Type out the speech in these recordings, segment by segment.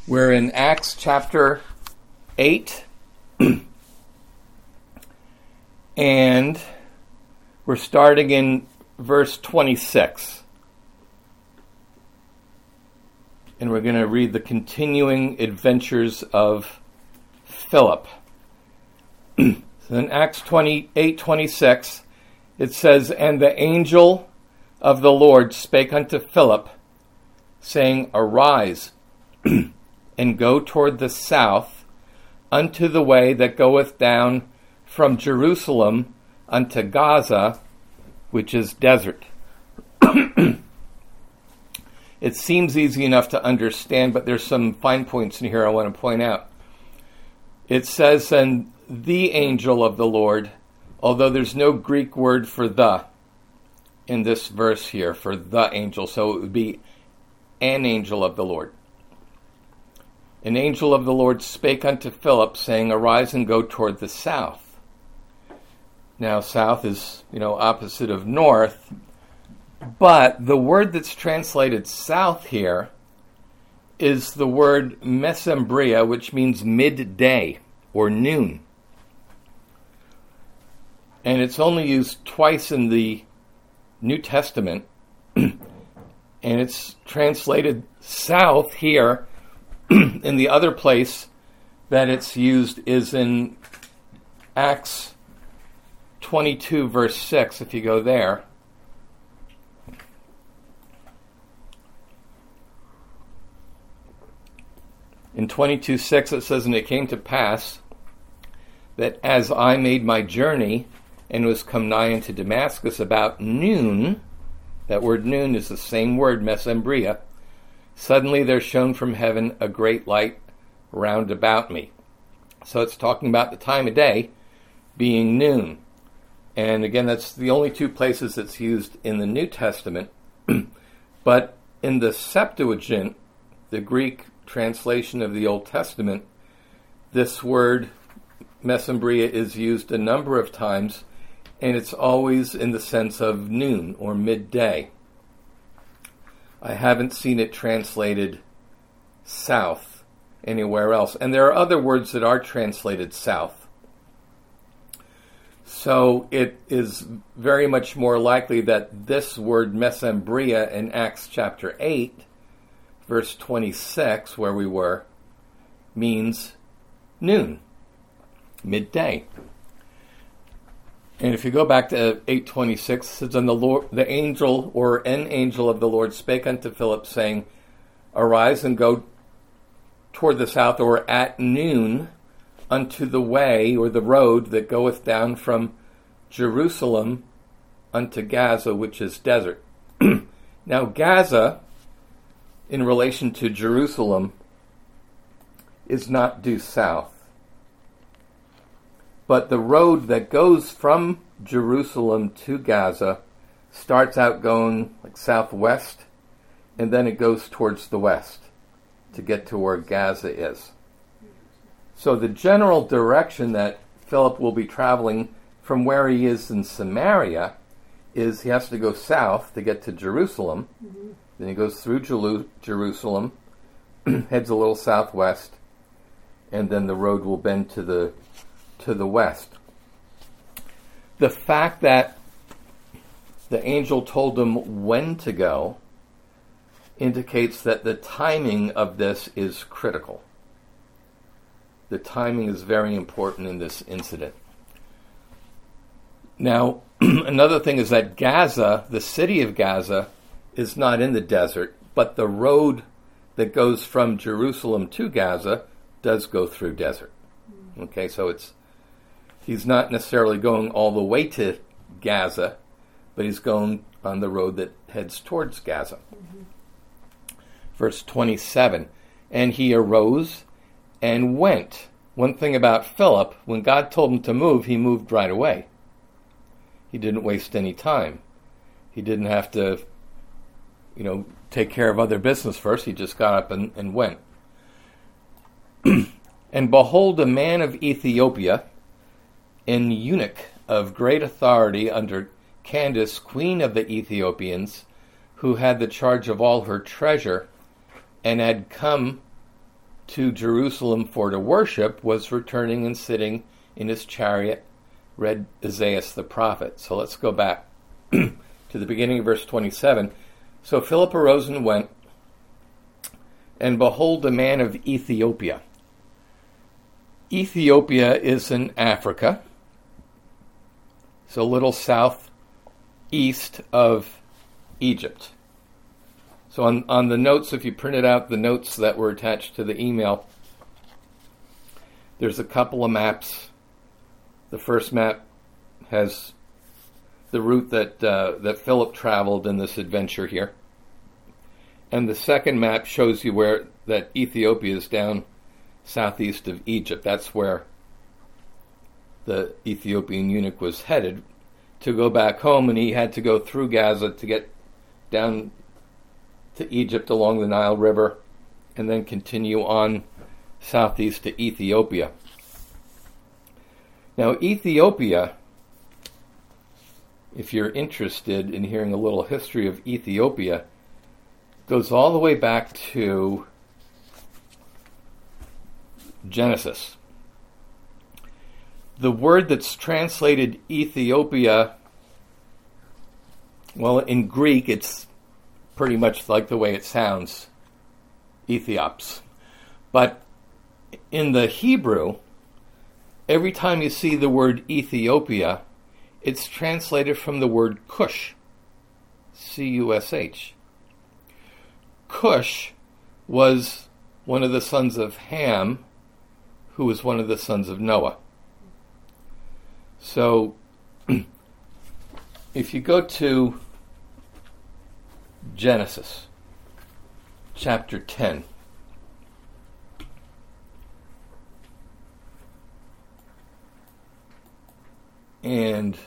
We're in Acts chapter 8, and we're starting in verse 26. And we're going to read the continuing adventures of Philip. So in Acts 28:26, it says, "And the angel of the Lord spake unto Philip, saying, Arise, and go toward the south, unto the way that goeth down from Jerusalem unto Gaza, which is desert." It seems easy enough to understand, but there's some fine points in here I want to point out. It says, "And the angel of the Lord," although there's no Greek word for "the" in this verse here, for the angel, so it would be an angel of the Lord. "An angel of the Lord spake unto Philip, saying, Arise and go toward the south." Now, south is, opposite of north, but the word that's translated south here is the word mesembria, which means midday or noon. And it's only used twice in the New Testament, and it's translated south here. In the other place that it's used is in Acts 22, verse 6, if you go there. In 22:6 it says, "And it came to pass that as I made my journey and was come nigh unto Damascus about noon," that word noon is the same word, mesembria, "suddenly there shone from heaven a great light round about me." So it's talking about the time of day being noon. And again, that's the only two places it's used in the New Testament. But in the Septuagint, the Greek translation of the Old Testament, this word mesembria is used a number of times, and it's always in the sense of noon or midday. I haven't seen it translated south anywhere else. And there are other words that are translated south. So it is very much more likely that this word mesembria in Acts chapter 8, verse 26, where we were, means noon, midday. And if you go back to 8:26, it says, "And the angel or an angel of the Lord spake unto Philip, saying, Arise and go toward the south, or at noon, unto the way or the road that goeth down from Jerusalem unto Gaza, which is desert." Now Gaza, in relation to Jerusalem, is not due south. But the road that goes from Jerusalem to Gaza starts out going like southwest, and then it goes towards the west to get to where Gaza is. So the general direction that Philip will be traveling from where he is in Samaria is he has to go south to get to Jerusalem. Mm-hmm. Then he goes through Jerusalem, heads a little southwest, and then the road will bend to the west. The fact that the angel told him when to go indicates that the timing of this is critical. The timing is very important in this incident. Now, another thing is that Gaza, the city of Gaza, is not in the desert, but the road that goes from Jerusalem to Gaza does go through desert. Okay, so he's not necessarily going all the way to Gaza, but he's going on the road that heads towards Gaza. Mm-hmm. Verse 27, "And he arose and went." One thing about Philip, when God told him to move, he moved right away. He didn't waste any time. He didn't have to, take care of other business first. He just got up and went. "And behold, a man of Ethiopia, an eunuch of great authority under Candace, queen of the Ethiopians, who had the charge of all her treasure, and had come to Jerusalem for to worship was returning and sitting in his chariot, read Isaiah the prophet. So let's go back to the beginning of verse 27. So Philip arose and went, and behold, a man of Ethiopia. Ethiopia is in Africa, so a little southeast of Egypt. So on the notes, if you printed out the notes that were attached to the email, there's a couple of maps. The first map has the route that Philip traveled in this adventure here. And the second map shows you where that Ethiopia is down southeast of Egypt. That's where the Ethiopian eunuch was headed to go back home, and he had to go through Gaza to get down to Egypt along the Nile River and then continue on southeast to Ethiopia. Now, Ethiopia, if you're interested in hearing a little history of Ethiopia, goes all the way back to Genesis. The word that's translated Ethiopia, well, in Greek, it's pretty much like the way it sounds, Ethiops. But in the Hebrew, every time you see the word Ethiopia, it's translated from the word Cush, C-U-S-H. Cush was one of the sons of Ham, who was one of the sons of Noah. So, if you go to Genesis, chapter 10, and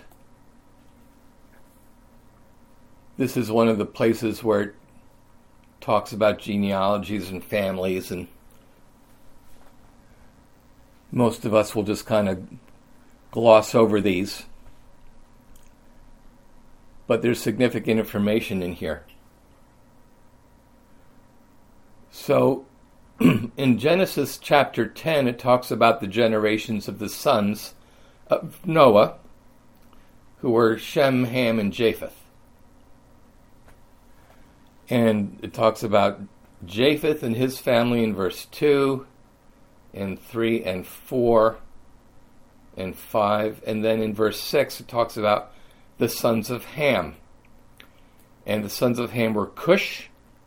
this is one of the places where it talks about genealogies and families, and most of us will just kind of gloss over these. But there's significant information in here. So, in Genesis chapter 10, it talks about the generations of the sons of Noah, who were Shem, Ham, and Japheth. And it talks about Japheth and his family in verse 2, and 3, and 4, and 5. And then in verse 6, it talks about the sons of Ham. And the sons of Ham were Cush,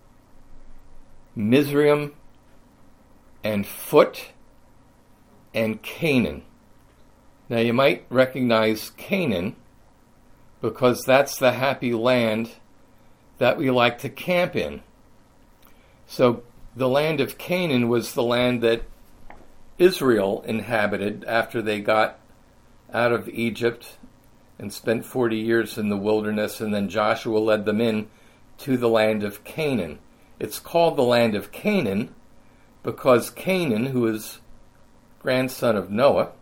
Mizraim, and Phut, and Canaan. Now you might recognize Canaan because that's the happy land that we like to camp in. So the land of Canaan was the land that Israel inhabited after they got out of Egypt and spent 40 years in the wilderness, and then Joshua led them in to the land of Canaan. It's called the land of Canaan because Canaan, who is grandson of Noah,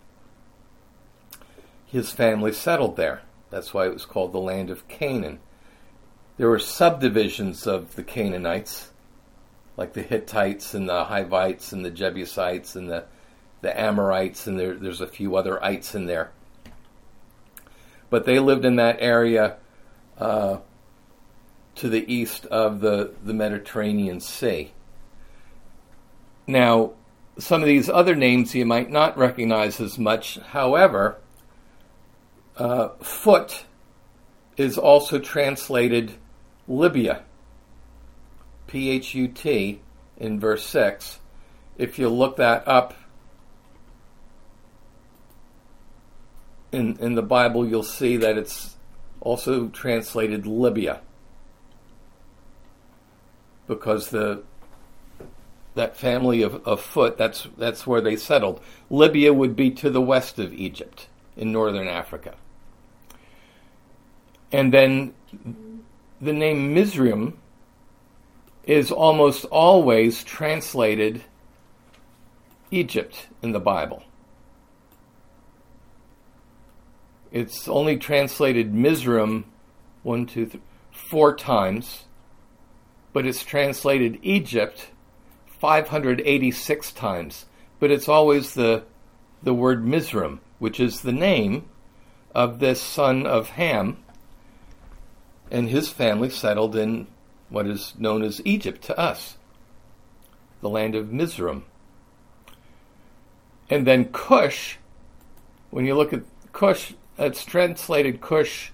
his family settled there. That's why it was called the land of Canaan. There were subdivisions of the Canaanites, like the Hittites and the Hivites and the Jebusites and the Amorites, and there's a few other ites in there. But they lived in that area to the east of the Mediterranean Sea. Now, some of these other names you might not recognize as much. However, Phut is also translated Libya, P-H-U-T, in verse 6. If you look that up in the Bible, you'll see that it's also translated Libya, because that family of Phut, that's where they settled. Libya would be to the west of Egypt in northern Africa. And then the name Mizraim is almost always translated Egypt in the Bible. It's only translated Mizraim 4 times, but it's translated Egypt 586 times, but it's always the word Mizraim, which is the name of this son of Ham, and his family settled in what is known as Egypt to us, the land of Mizraim. And then Cush, when you look at Cush, it's translated Cush,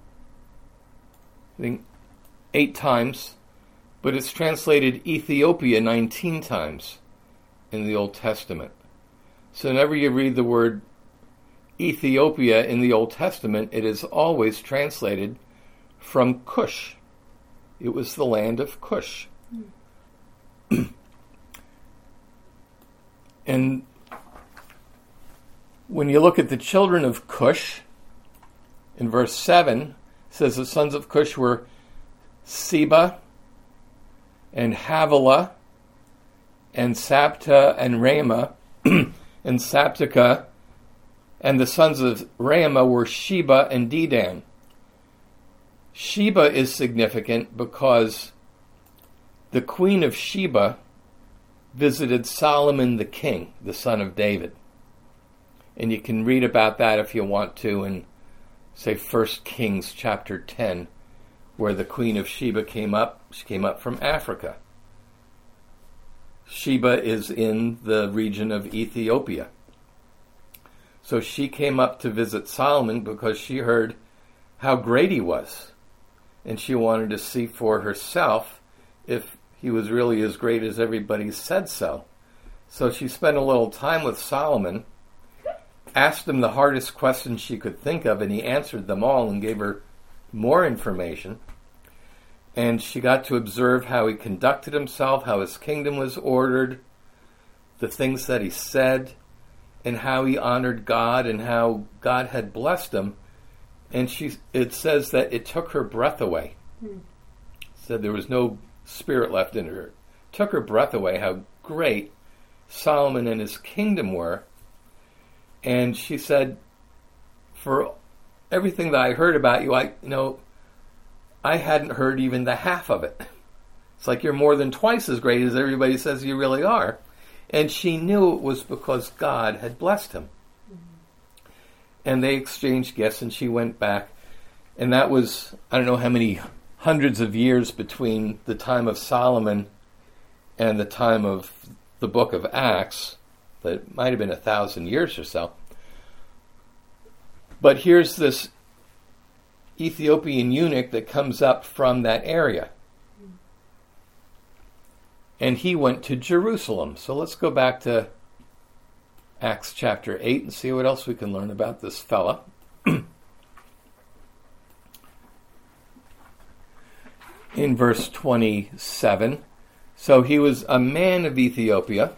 I think, 8 times, but it's translated Ethiopia 19 times in the Old Testament. So whenever you read the word Ethiopia in the Old Testament, it is always translated from Cush. It was the land of Cush. And when you look at the children of Cush, in verse 7, it says the sons of Cush were Seba and Havilah and Sabta and Ramah and Sabtica, and the sons of Ramah were Sheba and Dedan. Sheba is significant because the queen of Sheba visited Solomon the king, the son of David. And you can read about that if you want to in, say, 1 Kings chapter 10, where the queen of Sheba came up. She came up from Africa. Sheba is in the region of Ethiopia. So she came up to visit Solomon because she heard how great he was. And she wanted to see for herself if he was really as great as everybody said so. So she spent a little time with Solomon, asked him the hardest questions she could think of, and he answered them all and gave her more information. And she got to observe how he conducted himself, how his kingdom was ordered, the things that he said, and how he honored God and how God had blessed him. And it says that it took her breath away. Said there was no spirit left in her. It took her breath away how great Solomon and his kingdom were. And she said, for everything that I heard about you, I hadn't heard even the half of it. It's like you're more than twice as great as everybody says you really are. And she knew it was because God had blessed him. And they exchanged gifts, and she went back. And that was, I don't know how many hundreds of years between the time of Solomon and the time of the book of Acts. That might have been 1,000 years or so. But here's this Ethiopian eunuch that comes up from that area. And he went to Jerusalem. So let's go back to Acts chapter 8 and see what else we can learn about this fella. In verse 27, so he was a man of Ethiopia,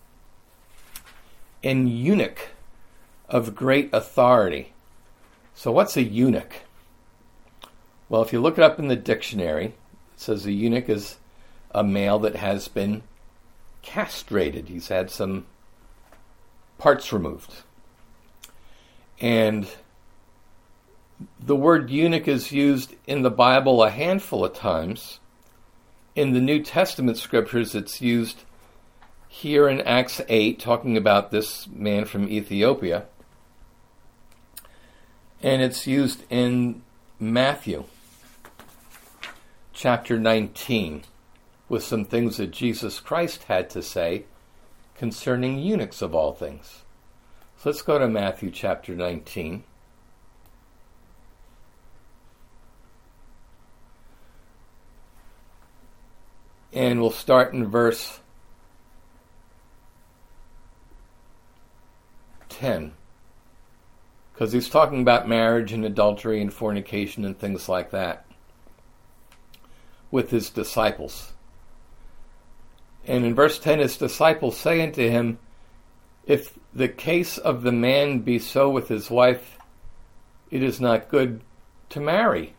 an eunuch of great authority. So what's a eunuch? Well, if you look it up in the dictionary, it says a eunuch is a male that has been castrated. He's had some parts removed. And the word eunuch is used in the Bible a handful of times. In the New Testament scriptures, it's used here in Acts 8, talking about this man from Ethiopia. And it's used in Matthew chapter 19 with some things that Jesus Christ had to say concerning eunuchs of all things. So let's go to Matthew chapter 19. And we'll start in verse 10. Because he's talking about marriage and adultery and fornication and things like that with his disciples. And in verse 10, his disciples say unto him, if the case of the man be so with his wife, it is not good to marry.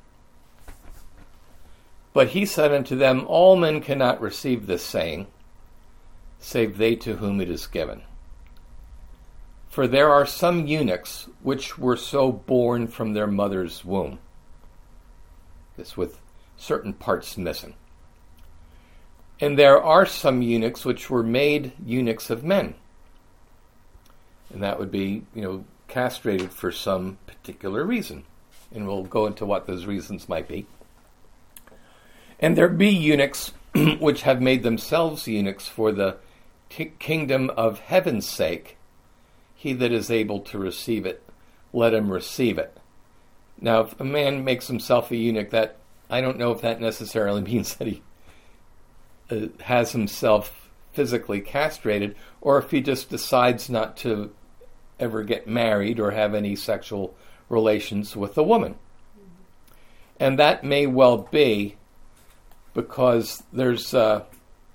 But he said unto them, all men cannot receive this saying, save they to whom it is given. For there are some eunuchs which were so born from their mother's womb. This with certain parts missing. And there are some eunuchs which were made eunuchs of men. And that would be, castrated for some particular reason. And we'll go into what those reasons might be. And there be eunuchs which have made themselves eunuchs for the kingdom of heaven's sake. He that is able to receive it, let him receive it. Now, if a man makes himself a eunuch, that I don't know if that necessarily means that he has himself physically castrated, or if he just decides not to ever get married or have any sexual relations with a woman. And that may well be because there's a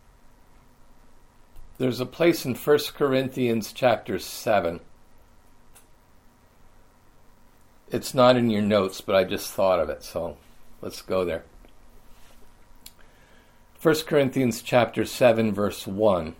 place in 1 Corinthians chapter 7. It's not in your notes, but I just thought of it, so let's go there. 1 Corinthians chapter 7, verse 1.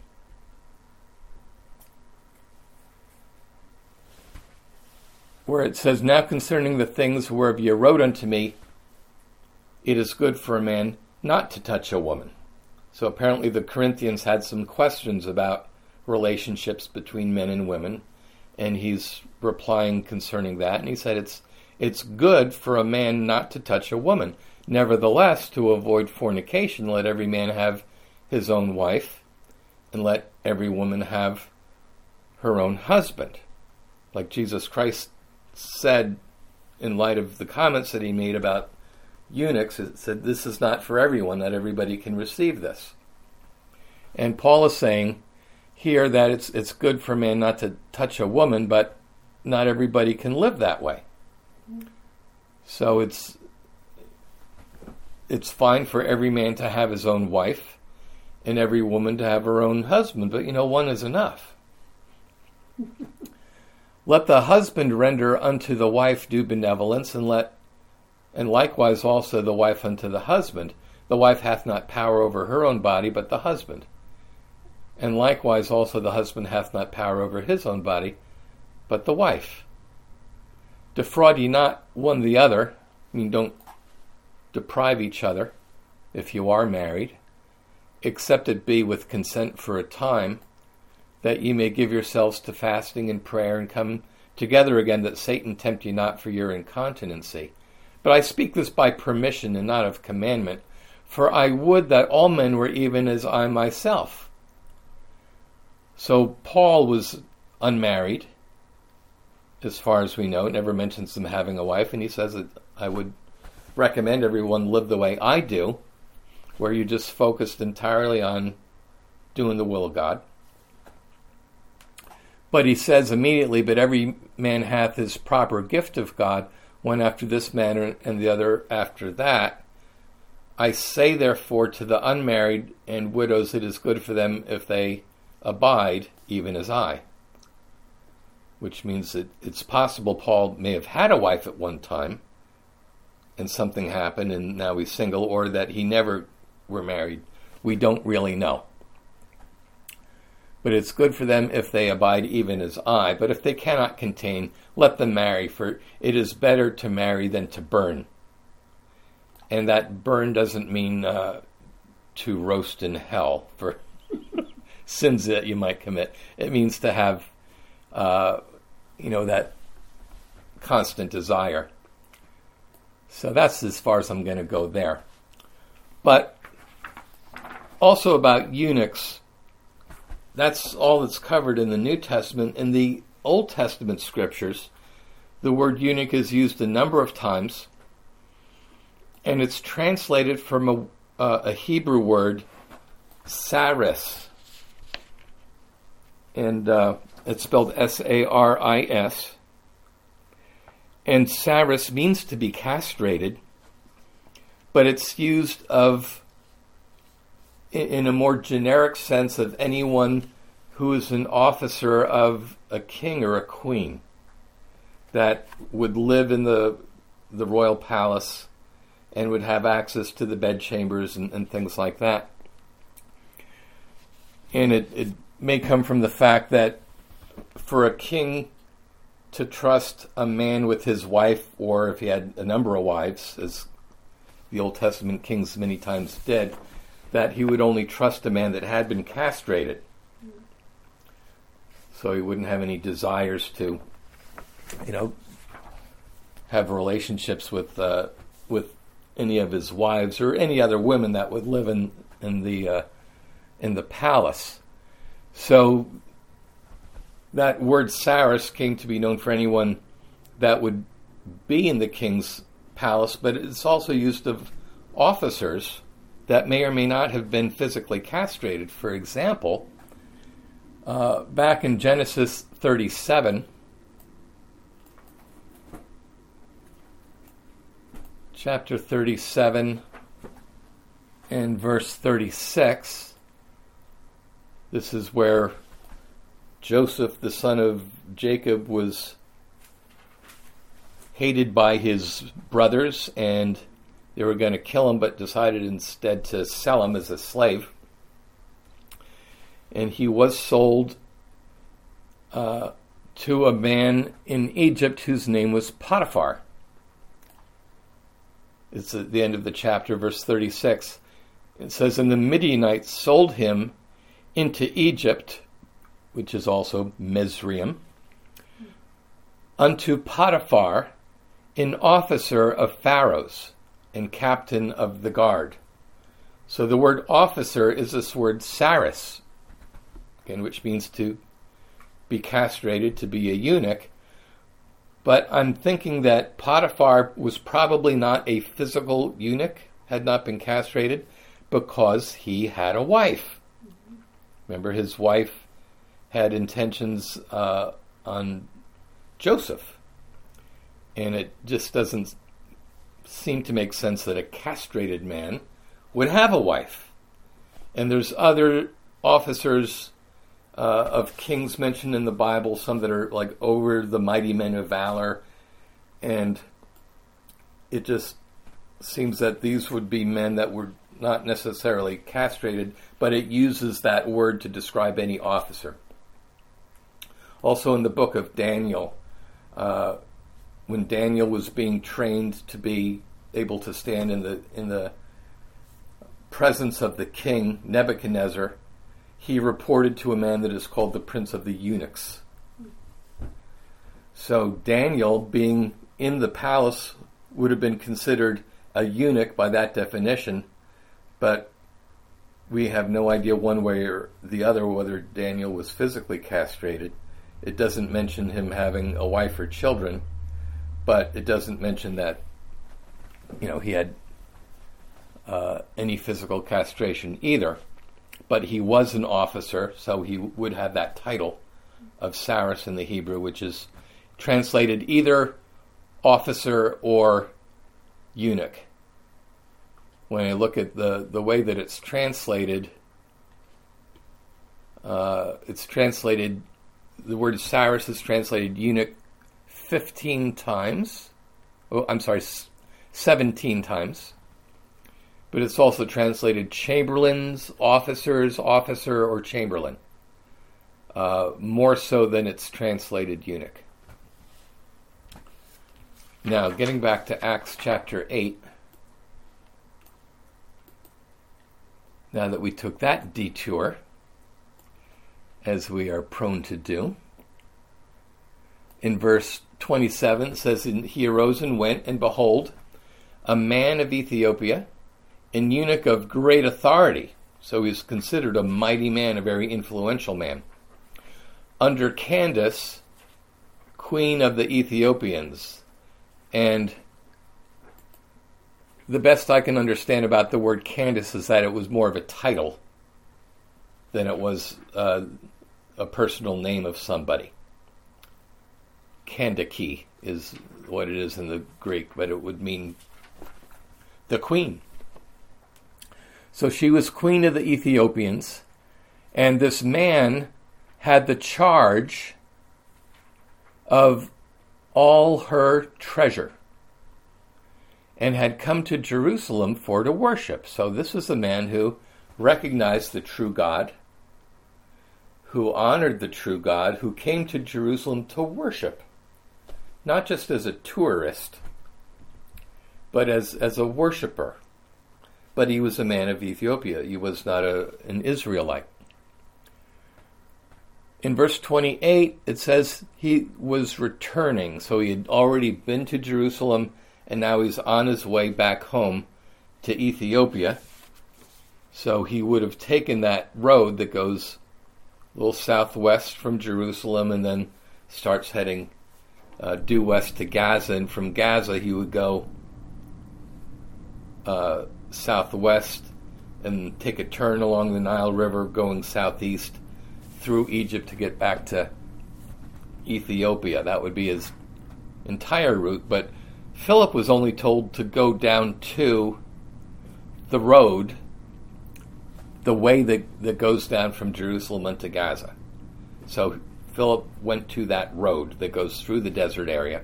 Where it says, "Now concerning the things whereof ye wrote unto me, it is good for a man not to touch a woman." So apparently the Corinthians had some questions about relationships between men and women, and he's replying concerning that, and he said it's good for a man not to touch a woman. Nevertheless, to avoid fornication, let every man have his own wife, and let every woman have her own husband. Like Jesus Christ said in light of the comments that he made about eunuchs, it said this is not for everyone, that everybody can receive this. And Paul is saying here that it's good for a man not to touch a woman, but not everybody can live that way. So it's fine for every man to have his own wife and every woman to have her own husband, but one is enough. Let the husband render unto the wife due benevolence, and likewise also the wife unto the husband. The wife hath not power over her own body, but the husband. And likewise also the husband hath not power over his own body, but the wife. Defraud ye not one the other. Don't deprive each other, if you are married, except it be with consent for a time, that ye may give yourselves to fasting and prayer, and come together again, that Satan tempt you not for your incontinency. But I speak this by permission and not of commandment, for I would that all men were even as I myself. So Paul was unmarried, as far as we know. It never mentions him having a wife, and he says that I would recommend everyone live the way I do, where you just focused entirely on doing the will of God. But he says immediately, but every man hath his proper gift of God, one after this manner and the other after that. I say therefore to the unmarried and widows, it is good for them if they abide, even as I. Which means that it's possible Paul may have had a wife at one time, and something happened and now he's single, or that he never were married. We don't really know. But it's good for them if they abide even as I. But if they cannot contain, let them marry, for it is better to marry than to burn. And that burn doesn't mean to roast in hell for sins that you might commit. It means to have, that constant desire. So that's as far as I'm going to go there. But also about eunuchs, that's all that's covered in the New Testament. In the Old Testament scriptures, the word eunuch is used a number of times, and it's translated from a Hebrew word, saris. And it's spelled S-A-R-I-S. And saris means to be castrated, but it's used in a more generic sense of anyone who is an officer of a king or a queen that would live in the royal palace and would have access to the bedchambers and things like that. And it may come from the fact that for a king to trust a man with his wife, or if he had a number of wives, as the Old Testament kings many times did, that he would only trust a man that had been castrated. So he wouldn't have any desires to, have relationships with any of his wives or any other women that would live in the palace. So that word Saras came to be known for anyone that would be in the king's palace, but it's also used of officers that may or may not have been physically castrated. For example, back in Genesis 37, chapter 37 and verse 36, this is where Joseph, the son of Jacob, was hated by his brothers, and they were going to kill him, but decided instead to sell him as a slave. And he was sold to a man in Egypt whose name was Potiphar. It's at the end of the chapter, verse 36. It says, "And the Midianites sold him into Egypt," which is also Mizraim, "unto Potiphar, an officer of Pharaoh's and captain of the guard." So the word officer is this word saris, again, which means to be castrated, to be a eunuch. But I'm thinking that Potiphar was probably not a physical eunuch, had not been castrated, because he had a wife. Remember, his wife had intentions on Joseph. And it just doesn't seem to make sense that a castrated man would have a wife. And there's other officers of kings mentioned in the Bible, some that are like over the mighty men of valor. And it just seems that these would be men that were not necessarily castrated, but it uses that word to describe any officer. Also in the book of Daniel, when Daniel was being trained to be able to stand in the presence of the king, Nebuchadnezzar, he reported to a man that is called the Prince of the Eunuchs. So Daniel, being in the palace, would have been considered a eunuch by that definition, but we have no idea one way or the other whether Daniel was physically castrated. It doesn't mention him having a wife or children, but it doesn't mention that, he had any physical castration either. But he was an officer, so he would have that title of Saras in the Hebrew, which is translated either officer or eunuch. When I look at the way that it's translated, the word Saras is translated eunuch 15 times. 17 times. But it's also translated chamberlains, officers, officer, or chamberlain. More so than it's translated eunuch. Now, getting back to Acts chapter 8. Now that we took that detour, as we are prone to do, in verse 27 it says, "And he arose and went, and behold, a man of Ethiopia, an eunuch of great authority," so he's considered a mighty man, a very influential man, "under Candace, queen of the Ethiopians." And the best I can understand about the word Candace is that it was more of a title than it was a personal name of somebody. Kandake is what it is in the Greek, but it would mean the queen. So she was queen of the Ethiopians, and this man had the charge of all her treasure and had come to Jerusalem for to worship. So this was a man who recognized the true God, who honored the true God, who came to Jerusalem to worship, not just as a tourist, but as a worshiper. but he was a man of Ethiopia. He was not an Israelite. In verse 28, it says he was returning. So he had already been to Jerusalem, and now he's on his way back home to Ethiopia. So he would have taken that road that goes a little southwest from Jerusalem and then starts heading due west to Gaza. And from Gaza, he would go southwest and take a turn along the Nile River, going southeast through Egypt to get back to Ethiopia. That would be his entire route. But Philip was only told to go down to the road, the way that goes down from Jerusalem into Gaza. So Philip went to that road that goes through the desert area.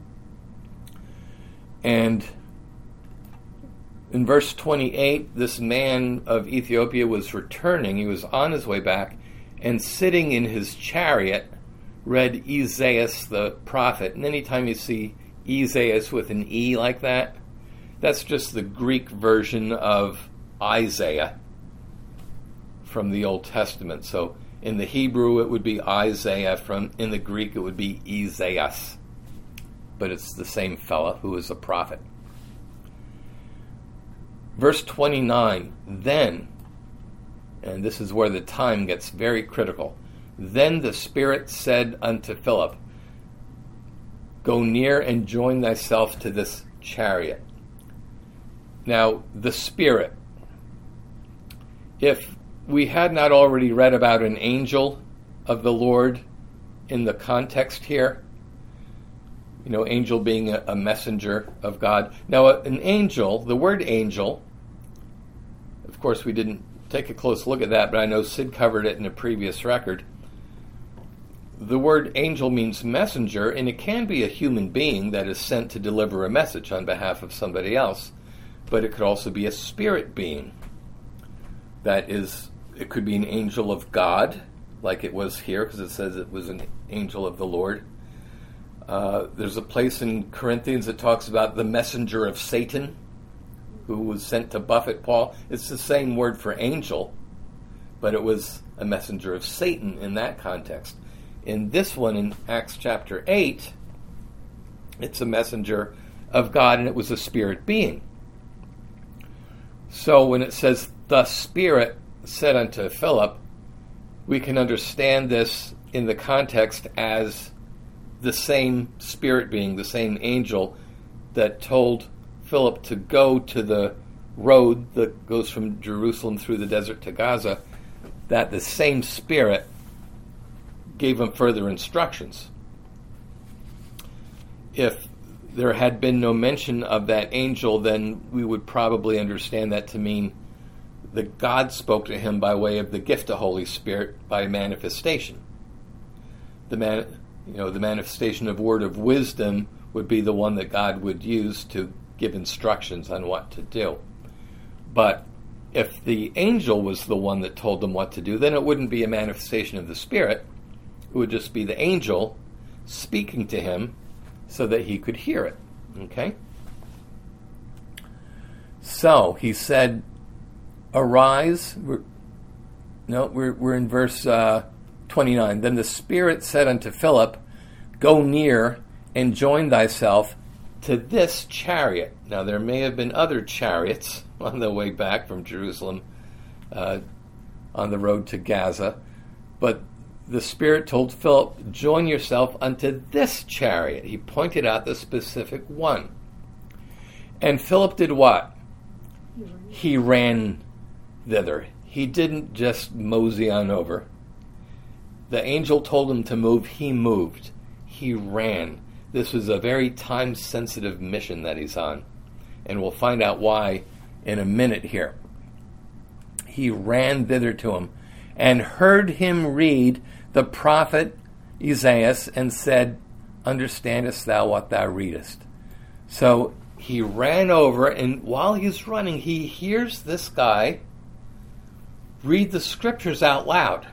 And in verse 28, this man of Ethiopia was returning. He was on his way back, and sitting in his chariot read Isaiah the prophet. And anytime you see Isaiah with an E like that, that's just the Greek version of Isaiah from the Old Testament. So in the Hebrew it would be Isaiah, in the Greek it would be Isaiah. But it's the same fella who is a prophet. Verse 29, then, and this is where the time gets very critical, then the Spirit said unto Philip, go near and join thyself to this chariot. Now, the Spirit, if we had not already read about an angel of the Lord in the context here, angel being a messenger of God. Now, an angel, the word angel, of course, we didn't take a close look at that, but I know Sid covered it in a previous record. The word angel means messenger, and it can be a human being that is sent to deliver a message on behalf of somebody else, but it could also be a spirit being. It could be an angel of God, like it was here, because it says it was an angel of the Lord. There's a place in Corinthians that talks about the messenger of Satan, who was sent to buffet Paul. It's the same word for angel, but it was a messenger of Satan in that context. In this one, in Acts chapter 8, it's a messenger of God, and it was a spirit being. So when it says, the Spirit said unto Philip, we can understand this in the context as the same spirit being, the same angel that told Philip to go to the road that goes from Jerusalem through the desert to Gaza, that the same Spirit gave him further instructions. If there had been no mention of that angel, then we would probably understand that to mean that God spoke to him by way of the gift of Holy Spirit by manifestation. The manifestation of word of wisdom would be the one that God would use to give instructions on what to do. But if the angel was the one that told them what to do, then it wouldn't be a manifestation of the Spirit. It would just be the angel speaking to him so that he could hear it. Okay? So he said, arise. We're in verse 29. Then the Spirit said unto Philip, go near and join thyself to this chariot. Now there may have been other chariots on the way back from Jerusalem on the road to Gaza, but the Spirit told Philip, join yourself unto this chariot. He pointed out the specific one. And Philip did what? He ran thither. He didn't just mosey on over. The angel told him to move. He moved. He ran. This was a very time-sensitive mission that he's on. And we'll find out why in a minute here. He ran thither to him and heard him read the prophet Isaiah and said, understandest thou what thou readest? So he ran over, and while he's running, he hears this guy read the scriptures out loud.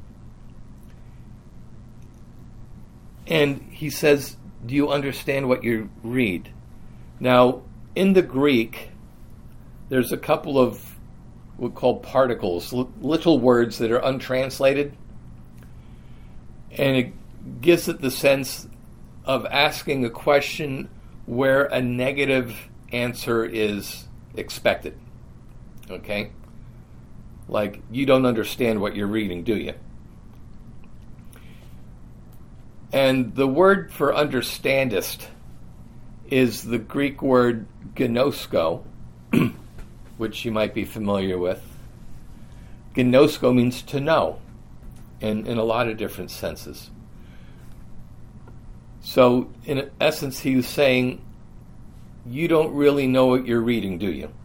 And he says, do you understand what you read? Now, in the Greek, there's a couple of what we call particles, little words that are untranslated, and it gives it the sense of asking a question where a negative answer is expected. Okay? Like, you don't understand what you're reading, do you? And the word for understandest is the Greek word gnosko, which you might be familiar with. Gnosko means to know, in a lot of different senses. So, in essence, he was saying, you don't really know what you're reading, do you?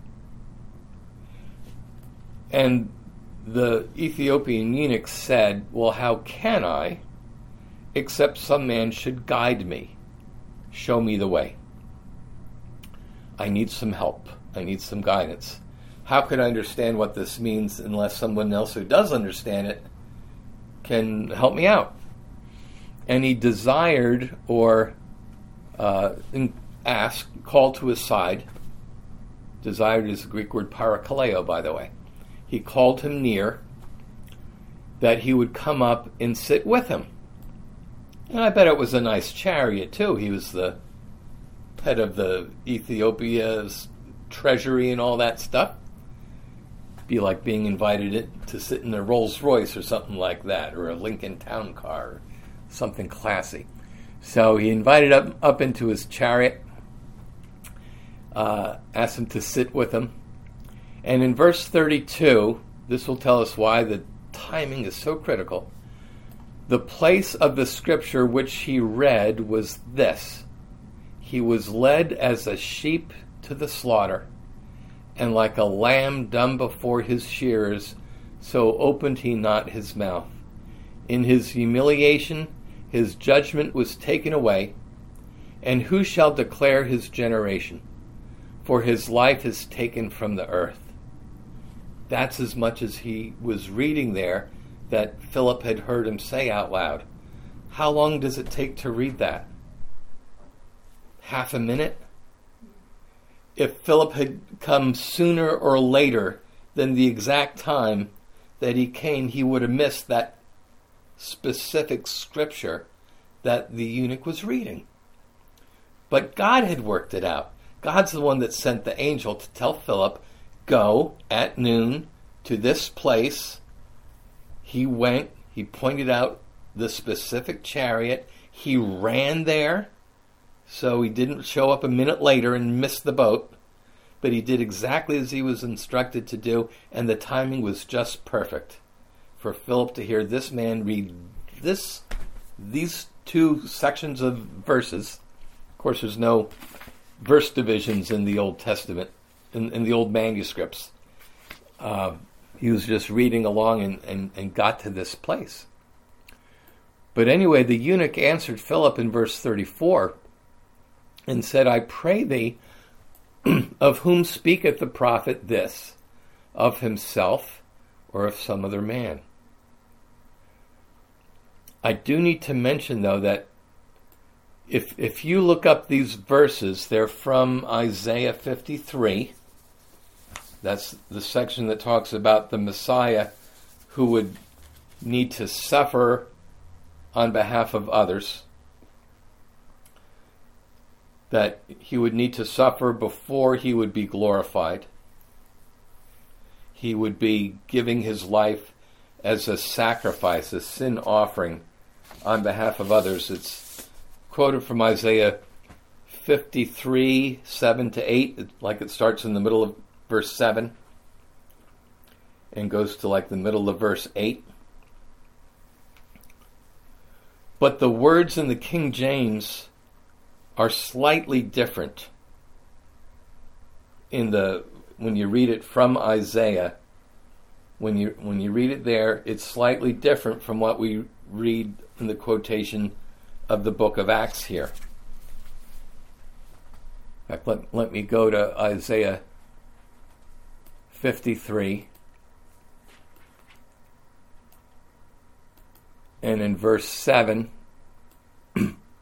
And the Ethiopian eunuch said, well, how can I, except some man should guide me, show me the way? I need some help. I need some guidance. How could I understand what this means unless someone else who does understand it can help me out? And he desired or asked, called to his side. Desired is the Greek word parakaleo, by the way. He called him near that he would come up and sit with him. And I bet it was a nice chariot, too. He was the head of the Ethiopia's treasury and all that stuff. Be like being invited to sit in a Rolls Royce or something like that, or a Lincoln Town Car, or something classy. So he invited up into his chariot, asked him to sit with him. And in verse 32, this will tell us why the timing is so critical. The place of the scripture which he read was this: he was led as a sheep to the slaughter, and like a lamb dumb before his shearers, so opened he not his mouth. In his humiliation his judgment was taken away, and who shall declare his generation? For his life is taken from the earth. That's as much as he was reading there that Philip had heard him say out loud. How long does it take to read that? Half a minute? If Philip had come sooner or later than the exact time that he came, he would have missed that specific scripture that the eunuch was reading. But God had worked it out. God's the one that sent the angel to tell Philip, go at noon to this place. He went, he pointed out the specific chariot, he ran there, so he didn't show up a minute later and miss the boat, but he did exactly as he was instructed to do, and the timing was just perfect for Philip to hear this man read these two sections of verses. Of course, there's no verse divisions in the Old Testament, in the old manuscripts. He was just reading along and got to this place. But anyway, the eunuch answered Philip in verse 34 and said, I pray thee, of whom speaketh the prophet this? Of himself or of some other man? I do need to mention, though, that if you look up these verses, they're from Isaiah 53. That's the section that talks about the Messiah who would need to suffer on behalf of others. That he would need to suffer before he would be glorified. He would be giving his life as a sacrifice, a sin offering on behalf of others. It's quoted from Isaiah 53, 7 to 8, like it starts in the middle of verse 7 and goes to like the middle of verse 8. But the words in the King James are slightly different when you read it from Isaiah. When you read it there, it's slightly different from what we read in the quotation of the book of Acts here. In fact, let me go to Isaiah 53. And in verse 7,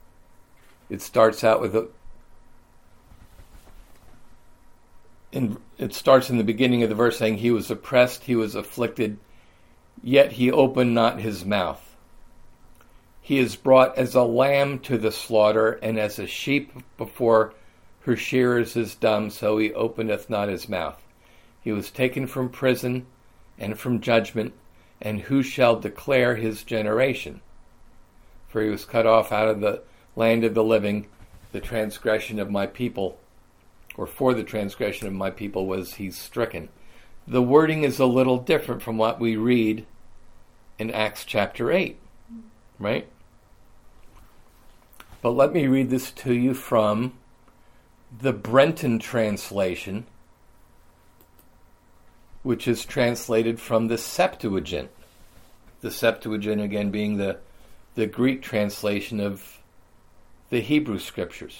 it starts out with it starts in the beginning of the verse saying, he was oppressed, he was afflicted, yet he opened not his mouth. He is brought as a lamb to the slaughter, and as a sheep before her shearers is dumb, so he openeth not his mouth. He was taken from prison and from judgment, and who shall declare his generation? For he was cut off out of the land of the living. The transgression of my people, or for the transgression of my people, was he stricken. The wording is a little different from what we read in Acts chapter 8, right? But let me read this to you from the Brenton translation, which is translated from the Septuagint. The Septuagint, again, being the Greek translation of the Hebrew Scriptures.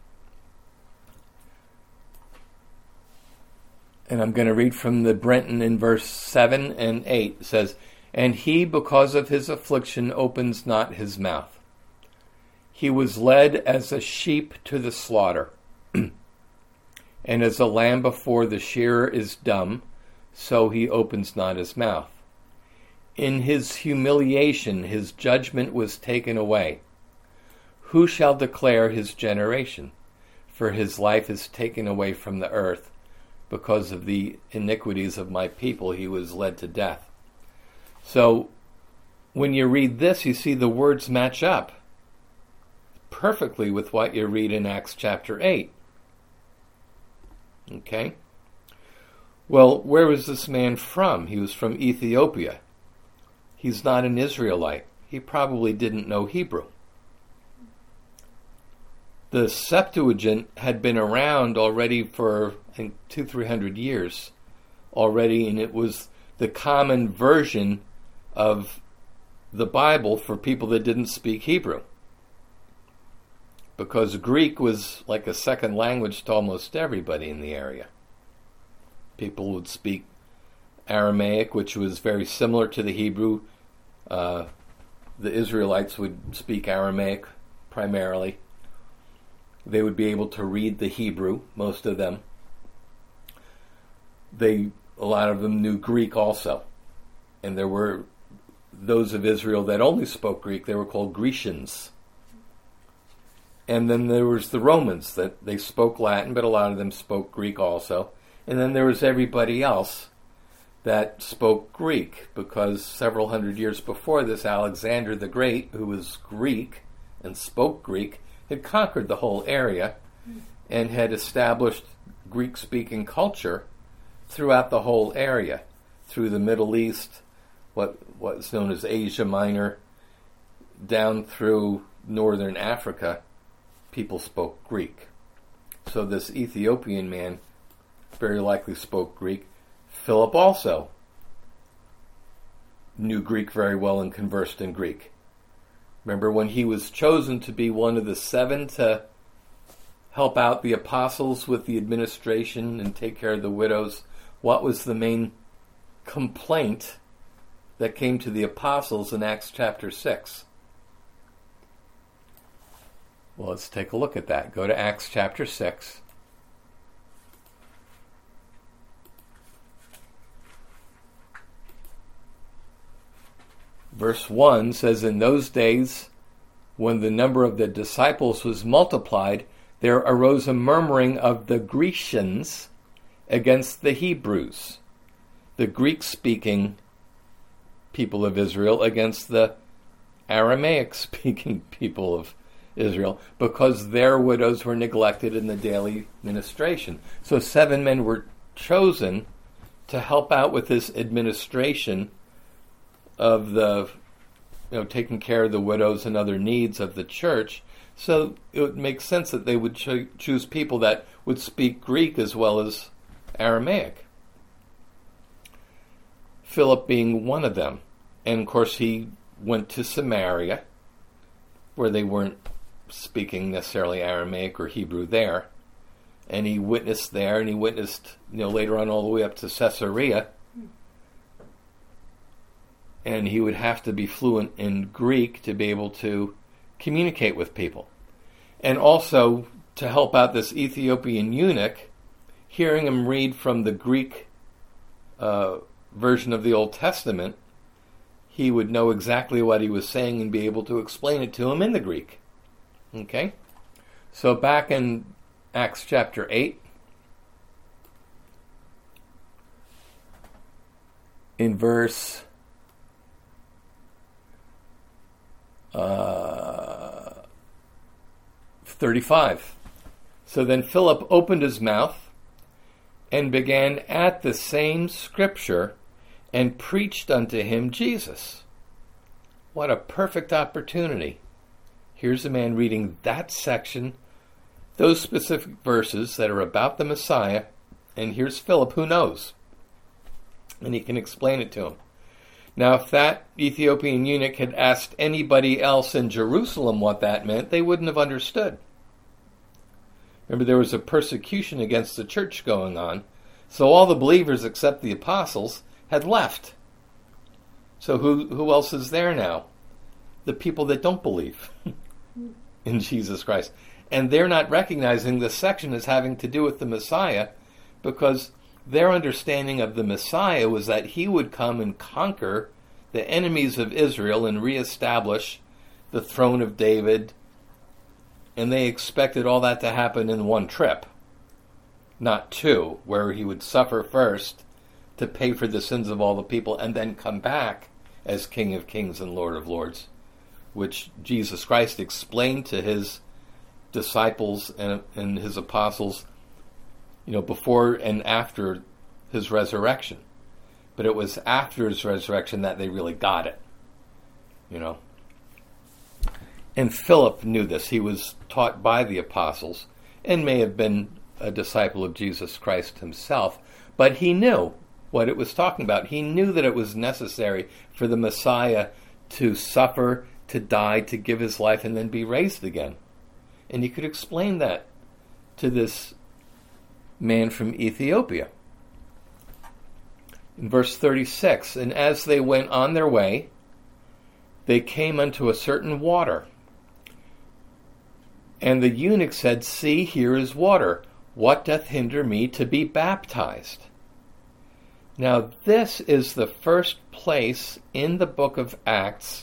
And I'm going to read from the Brenton in verse 7 and 8. It says, and he, because of his affliction, opens not his mouth. He was led as a sheep to the slaughter, and as a lamb before the shearer is dumb, so he opens not his mouth. In his humiliation his judgment was taken away. Who shall declare his generation? For his life is taken away from the earth. Because of the iniquities of my people he was led to death. So when you read this, you see the words match up perfectly with what you read in Acts chapter 8. Okay? Well, where was this man from? He was from Ethiopia. He's not an Israelite. He probably didn't know Hebrew. The Septuagint had been around already for, I think, 200-300 years already, and it was the common version of the Bible for people that didn't speak Hebrew. Because Greek was like a second language to almost everybody in the area. People would speak Aramaic, which was very similar to the Hebrew. The Israelites would speak Aramaic primarily. They would be able to read the Hebrew, most of them. A lot of them knew Greek also. And there were those of Israel that only spoke Greek. They were called Grecians. And then there was the Romans, that they spoke Latin, but a lot of them spoke Greek also. And then there was everybody else that spoke Greek, because several hundred years before this, Alexander the Great, who was Greek and spoke Greek, had conquered the whole area and had established Greek-speaking culture throughout the whole area, through the Middle East, what's known as Asia Minor, down through northern Africa. People spoke Greek. So this Ethiopian man very likely spoke Greek. Philip also knew Greek very well and conversed in Greek. Remember when he was chosen to be one of the 7 to help out the apostles with the administration and take care of the widows, what was the main complaint that came to the apostles in Acts chapter 6? Well, let's take a look at that. Go to Acts chapter 6. Verse 1 says, in those days, when the number of the disciples was multiplied, there arose a murmuring of the Grecians against the Hebrews, the Greek-speaking people of Israel against the Aramaic-speaking people of Israel, because their widows were neglected in the daily ministration. So 7 men were chosen to help out with this administration of the, taking care of the widows and other needs of the church. So it would make sense that they would choose people that would speak Greek as well as Aramaic. Philip being one of them. And of course he went to Samaria, where they weren't speaking necessarily Aramaic or Hebrew there. And he witnessed there, and he witnessed, later on all the way up to Caesarea. And he would have to be fluent in Greek to be able to communicate with people. And also, to help out this Ethiopian eunuch, hearing him read from the Greek version of the Old Testament, he would know exactly what he was saying and be able to explain it to him in the Greek. Okay? So back in Acts chapter 8, in verse 35. So then Philip opened his mouth and began at the same scripture and preached unto him Jesus. What a perfect opportunity. Here's a man reading that section, those specific verses that are about the Messiah, and here's Philip who knows. And he can explain it to him. Now, if that Ethiopian eunuch had asked anybody else in Jerusalem what that meant, they wouldn't have understood. Remember, there was a persecution against the church going on, so all the believers except the apostles had left. So who else is there now? The people that don't believe in Jesus Christ. And they're not recognizing this section as having to do with the Messiah, because their understanding of the Messiah was that he would come and conquer the enemies of Israel and reestablish the throne of David. And they expected all that to happen in one trip, not two, where he would suffer first to pay for the sins of all the people and then come back as King of Kings and Lord of Lords, which Jesus Christ explained to his disciples and his apostles, before and after his resurrection. But it was after his resurrection that they really got it, And Philip knew this. He was taught by the apostles and may have been a disciple of Jesus Christ himself, but he knew what it was talking about. He knew that it was necessary for the Messiah to suffer, to die, to give his life, and then be raised again. And he could explain that to this man from Ethiopia. In verse 36, and as they went on their way, they came unto a certain water. And the eunuch said, See, here is water. What doth hinder me to be baptized? Now, this is the first place in the book of Acts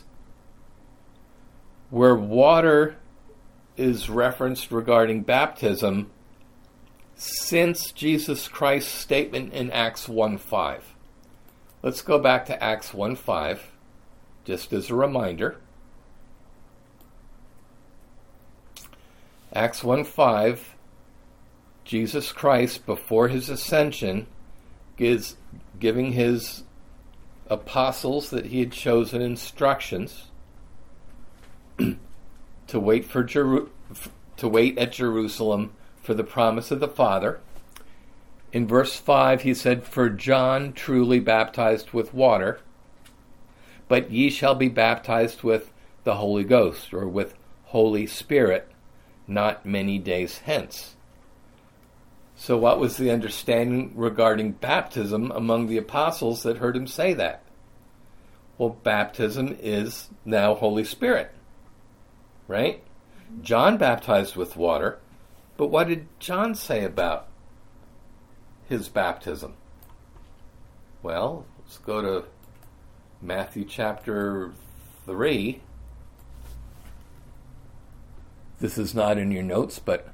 where water is referenced regarding baptism since Jesus Christ's statement in Acts 1:5. Let's go back to Acts 1:5, just as a reminder. Acts 1:5, Jesus Christ, before his ascension, is giving his apostles that he had chosen instructions to wait at Jerusalem for the promise of the Father. In verse 5, he said, For John truly baptized with water, but ye shall be baptized with the Holy Ghost, or with Holy Spirit, not many days hence. So what was the understanding regarding baptism among the apostles that heard him say that? Well, baptism is now Holy Spirit, right? John baptized with water, but what did John say about his baptism? Well, let's go to Matthew chapter 3. This is not in your notes, but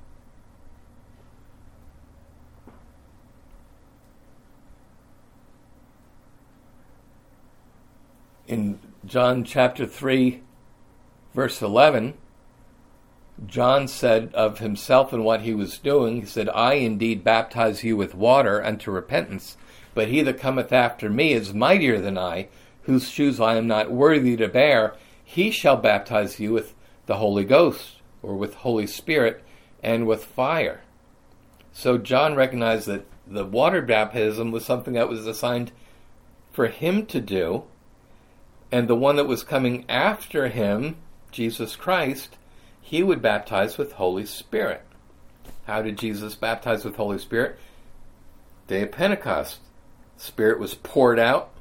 in John chapter 3, verse 11, John said of himself and what he was doing, he said, I indeed baptize you with water unto repentance, but he that cometh after me is mightier than I, whose shoes I am not worthy to bear. He shall baptize you with the Holy Ghost, or with Holy Spirit, and with fire. So John recognized that the water baptism was something that was assigned for him to do, and the one that was coming after him, Jesus Christ, he would baptize with Holy Spirit. How did Jesus baptize with Holy Spirit? Day of Pentecost. Spirit was poured out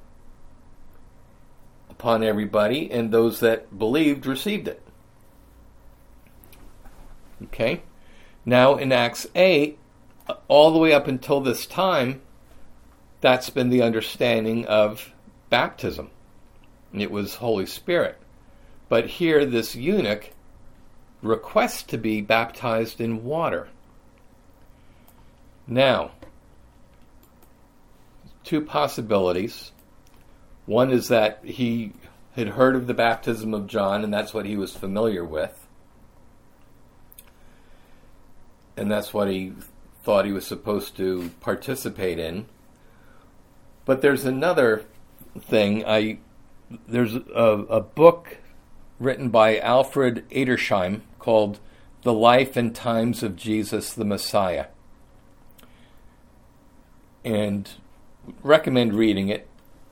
upon everybody, and those that believed received it. Okay? Now in Acts 8, all the way up until this time, that's been the understanding of baptism. It was Holy Spirit. But here, this eunuch requests to be baptized in water. Now, two possibilities. One is that he had heard of the baptism of John, and that's what he was familiar with. And that's what he thought he was supposed to participate in. But there's another thing. There's a book written by Alfred Edersheim called The Life and Times of Jesus the Messiah. And recommend reading it.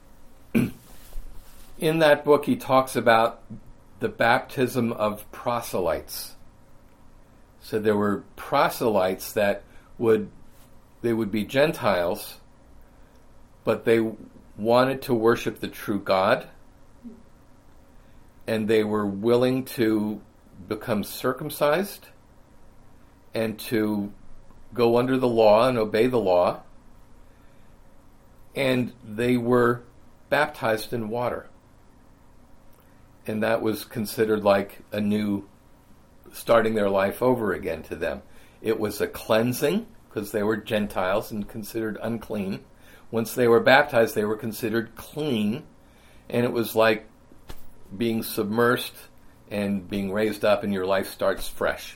In that book, he talks about the baptism of proselytes. So there were proselytes that would be Gentiles, but they wanted to worship the true God, and they were willing to become circumcised and to go under the law and obey the law, and they were baptized in water. And that was considered like a new, starting their life over again to them. It was a cleansing, because they were Gentiles and considered unclean. Once they were baptized, they were considered clean, and it was like being submersed and being raised up, and your life starts fresh.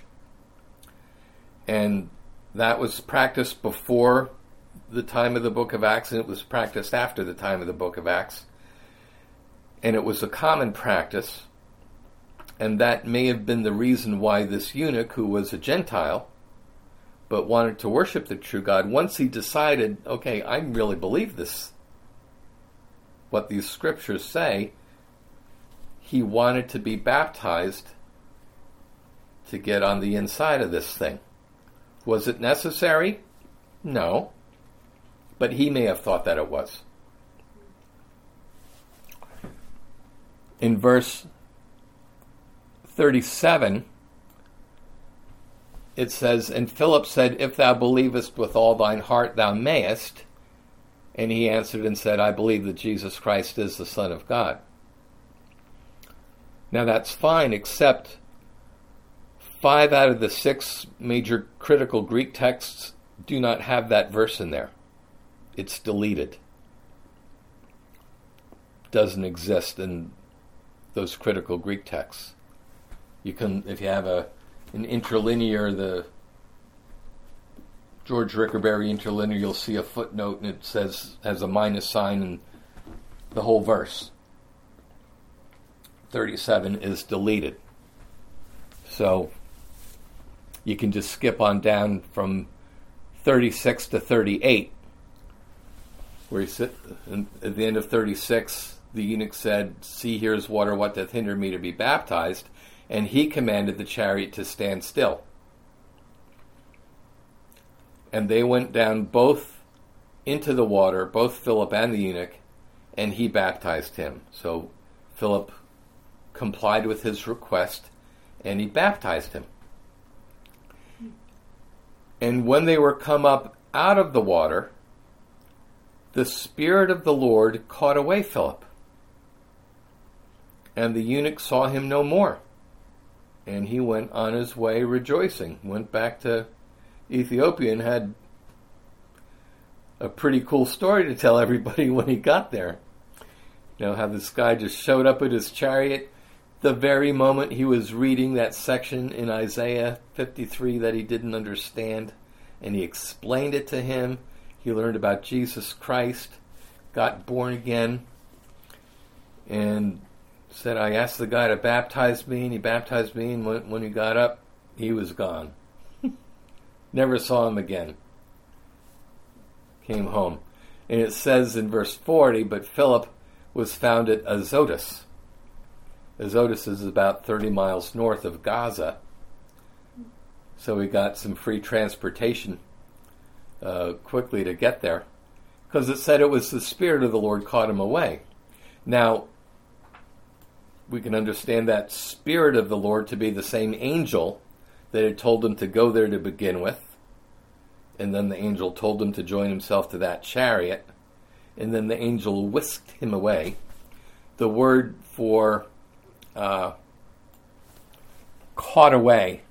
And that was practiced before the time of the book of Acts, and it was practiced after the time of the book of Acts. And it was a common practice, and that may have been the reason why this eunuch, who was a Gentile, but wanted to worship the true God, once he decided, okay, I really believe this, what these scriptures say, he wanted to be baptized to get on the inside of this thing. Was it necessary? No. But he may have thought that it was. In verse 37, it says, "And Philip said, If thou believest with all thine heart, thou mayest. And he answered and said, I believe that Jesus Christ is the Son of God." Now that's fine, except 5 out of the 6 major critical Greek texts do not have that verse in there. It's deleted. Doesn't exist in those critical Greek texts. You can, if you have an interlinear, the George Rickerberry interlinear, you'll see a footnote and it has a minus sign and the whole verse. 37 is deleted. So you can just skip on down from 36 to 38, where he sit at the end of 36. The eunuch said, "See, here is water, what doth hinder me to be baptized?" And he commanded the chariot to stand still. And they went down both into the water, both Philip and the eunuch, and he baptized him. So Philip complied with his request, and he baptized him. And when they were come up out of the water, the Spirit of the Lord caught away Philip. And the eunuch saw him no more. And he went on his way rejoicing. Went back to Ethiopia and had a pretty cool story to tell everybody when he got there. You know, how this guy just showed up at his chariot the very moment he was reading that section in Isaiah 53 that he didn't understand. And he explained it to him. He learned about Jesus Christ, got born again, and said, I asked the guy to baptize me, and he baptized me, and when he got up, he was gone. Never saw him again. Came home. And it says in verse 40, but Philip was found at Azotus. Azotus is about 30 miles north of Gaza. So he got some free transportation quickly to get there. Because it said it was the Spirit of the Lord caught him away. Now, we can understand that Spirit of the Lord to be the same angel that had told him to go there to begin with. and then the angel told him to join himself to that chariot, and then the angel whisked him away. The word for caught away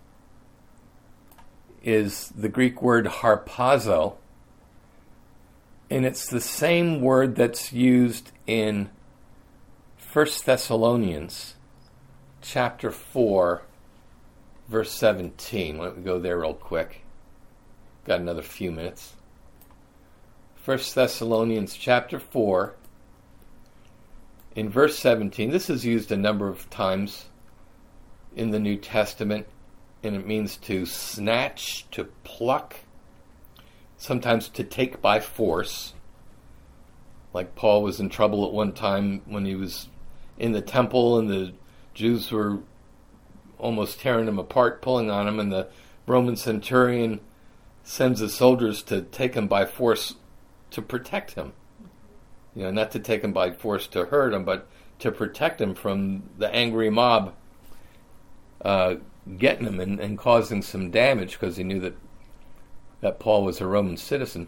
is the Greek word harpazo, and it's the same word that's used in 1 Thessalonians chapter 4, verse 17. Let me go there real quick. Got another few minutes. 1 Thessalonians chapter 4, in verse 17. This is used a number of times in the New Testament, and it means to snatch, to pluck, sometimes to take by force. Like Paul was in trouble at one time when he was in the temple and the Jews were almost tearing him apart, pulling on him, and the Roman centurion sends his soldiers to take him by force to protect him. You know, not to take him by force to hurt him, but to protect him from the angry mob getting him and causing some damage, because he knew that Paul was a Roman citizen.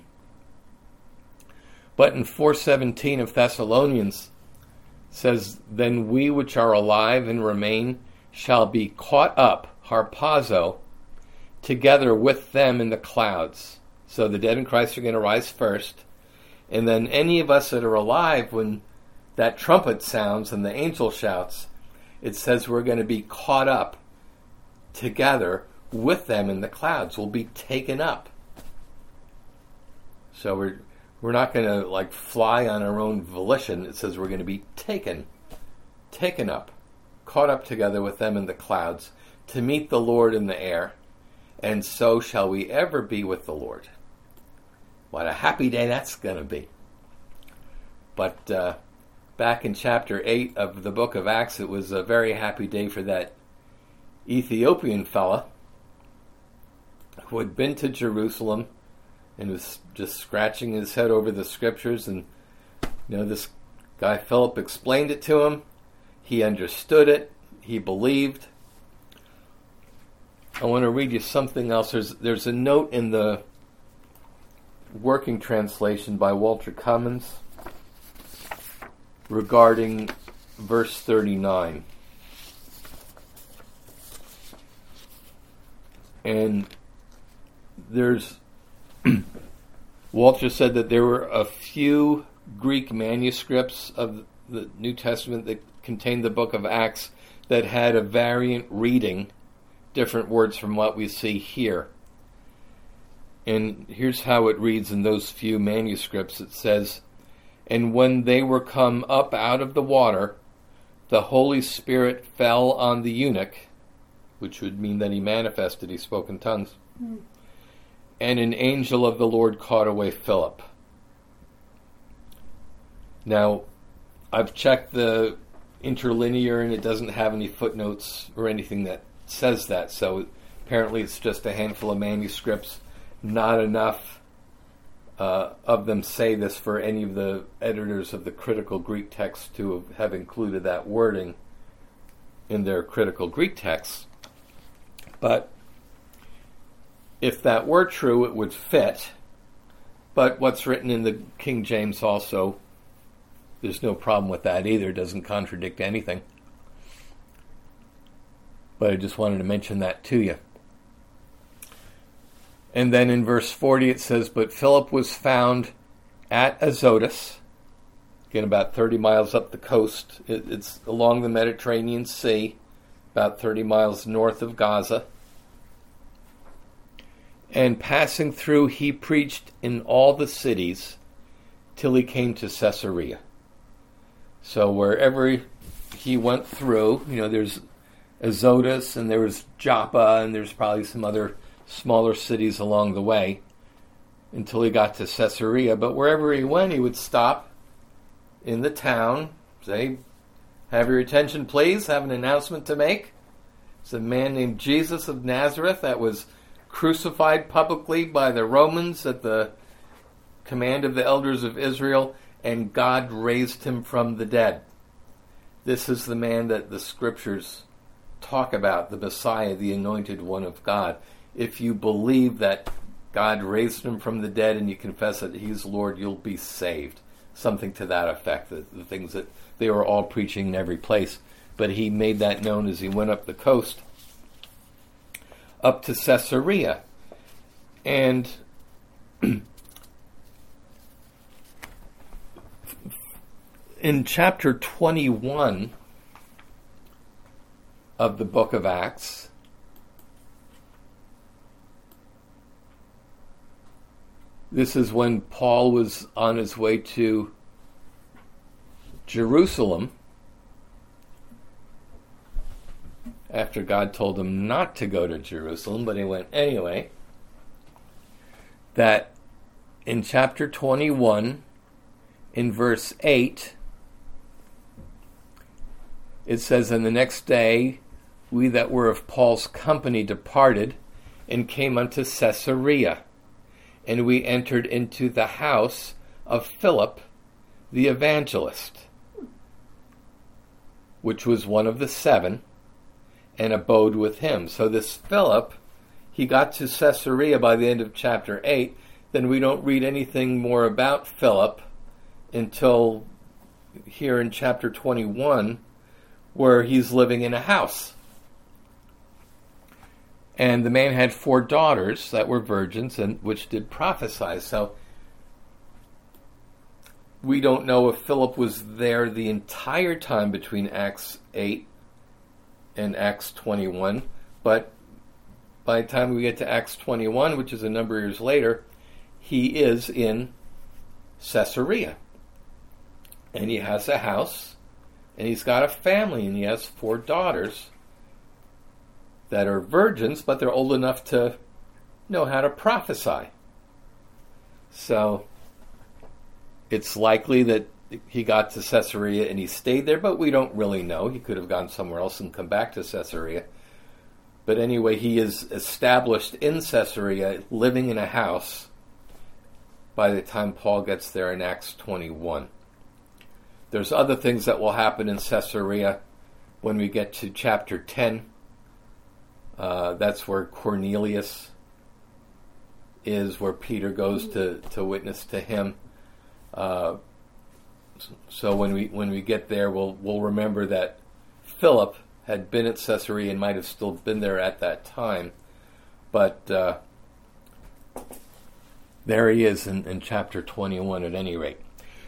But in 4:17 of Thessalonians says, "Then we which are alive and remain shall be caught up," harpazo, "together with them in the clouds." So the dead in Christ are going to rise first, and then any of us that are alive, when that trumpet sounds and the angel shouts, it says we're going to be caught up together with them in the clouds. We'll be taken up. So we're not going to like fly on our own volition. It says we're going to be taken up, caught up together with them in the clouds to meet the Lord in the air, and so shall we ever be with the Lord. What a happy day that's going to be. But back in chapter 8 of the book of Acts, it was a very happy day for that Ethiopian fella who had been to Jerusalem and was just scratching his head over the scriptures. And this guy Philip explained it to him. He understood it. He believed. I want to read you something else. There's a note in the working translation by Walter Cummins regarding verse 39. And Walter said that there were a few Greek manuscripts of the New Testament that contained the book of Acts that had a variant reading, different words from what we see here. And here's how it reads in those few manuscripts. It says, "And when they were come up out of the water, the Holy Spirit fell on the eunuch," which would mean that he manifested, he spoke in tongues. "And an angel of the Lord caught away Philip." Now, I've checked the interlinear, and it doesn't have any footnotes or anything that says that. So apparently it's just a handful of manuscripts. Not enough of them say this for any of the editors of the critical Greek text to have included that wording in their critical Greek texts. But if that were true, it would fit. But what's written in the King James also, there's no problem with that either. It doesn't contradict anything. But I just wanted to mention that to you. And then in verse 40 it says, "But Philip was found at Azotus," again about 30 miles up the coast. It's along the Mediterranean Sea, about 30 miles north of Gaza. "And passing through, he preached in all the cities till he came to Caesarea." So wherever he went through, there's Azotus, and there was Joppa, and there's probably some other smaller cities along the way until he got to Caesarea. But wherever he went, he would stop in the town, say, "Have your attention, please. Have an announcement to make. It's a man named Jesus of Nazareth that was crucified publicly by the Romans at the command of the elders of Israel, and God raised him from the dead. This is the man that the scriptures talk about, the Messiah, the anointed one of God. If you believe that God raised him from the dead and you confess that he's Lord, you'll be saved. Something to that effect, the things that they were all preaching in every place. But he made that known as he went up the coast, up to Caesarea. And in chapter 21 of the book of Acts, this is when Paul was on his way to Jerusalem after God told him not to go to Jerusalem, but he went anyway. That in chapter 21, in verse 8, it says, "And the next day we that were of Paul's company departed, and came unto Caesarea. And we entered into the house of Philip the evangelist, which was one of the 7, and abode with him." So this Philip, he got to Caesarea by the end of chapter 8. Then we don't read anything more about Philip until here in chapter 21, where he's living in a house. And the man had 4 daughters that were virgins, and which did prophesy. So we don't know if Philip was there the entire time between Acts 8 and Acts 21, but by the time we get to Acts 21, which is a number of years later, he is in Caesarea. And he has a house, and he's got a family, and he has 4 daughters that are virgins, but they're old enough to know how to prophesy. So it's likely that he got to Caesarea and he stayed there, but we don't really know. He could have gone somewhere else and come back to Caesarea. But anyway, he is established in Caesarea, living in a house by the time Paul gets there in Acts 21. There's other things that will happen in Caesarea when we get to chapter 10. That's where Cornelius is, where Peter goes to witness to him. So when we get there, we'll remember that Philip had been at Caesarea and might have still been there at that time. But there he is in chapter 21 at any rate.